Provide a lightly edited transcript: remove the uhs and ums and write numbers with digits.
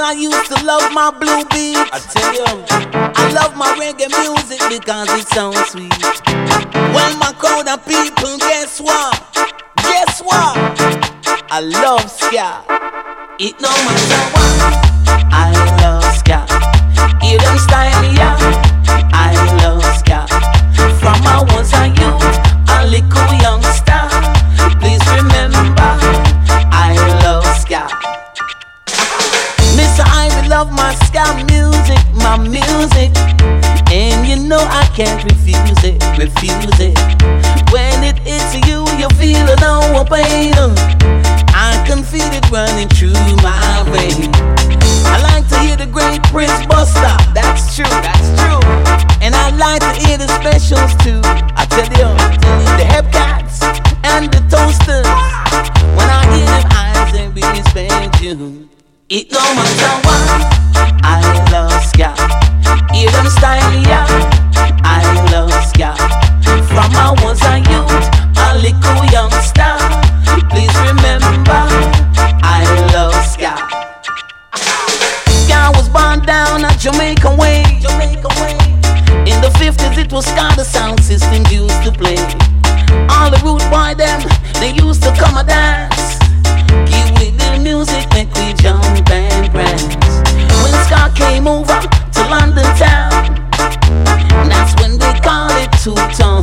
Well, I used to love my blue beat. I tell you, I love my reggae music because it sounds sweet. Well, my crowd of people, guess what? Guess what? I love ska. It no matter what, I love ska. Hear them style, yeah. I love ska. From I was a youth, a little youngster. Please remember, I love ska. Mr. I love my ska music, my music. And you know I can't refuse it, refuse it. When it hits you, you feel no pain. I can feel it running through my veins. I like to hear the great Prince Buster, that's true, that's true. And I like to hear the specials too. I tell you, the Hepcats and the Toasters. When I hear them, I say we respect you. It no matter what, I love ska. Hear them style, yeah. I love ska. From I was a youth, a little youngster. Please remember, I love ska. Ska was born down at Jamaica way. Jamaica way. In the 50s, it was ska the sound system used to play. All the rude boy them, they used to come and dance. Give with the music, make we jump and prance. When ska came over to London town, that's when they call it two-tone.